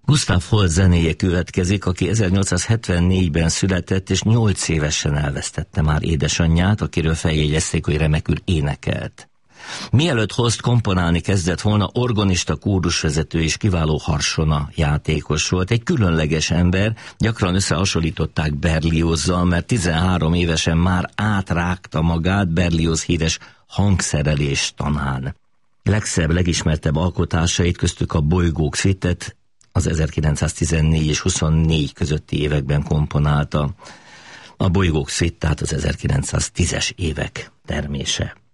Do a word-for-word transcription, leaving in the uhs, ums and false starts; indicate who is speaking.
Speaker 1: Gustav Holst zenéje következik, aki ezernyolcszázhetvennégyben született, és nyolc évesen elvesztette már édesanyját, akiről feljegyezték, hogy remekül énekelt. Mielőtt Holst komponálni kezdett volna, organista, kórusvezető és kiváló harsona játékos volt. Egy különleges ember, gyakran összehasonlították Berliozzal, mert tizenhárom évesen már átrágta magát Berlioz híres hangszerelés tanán. Legszebb, legismertebb alkotásait, köztük a Bolygók szüitet az ezerkilencszáztizennégy és huszonnégy közötti években komponálta. A Bolygók szüit, tehát az ezerkilencszáztízes évek termése.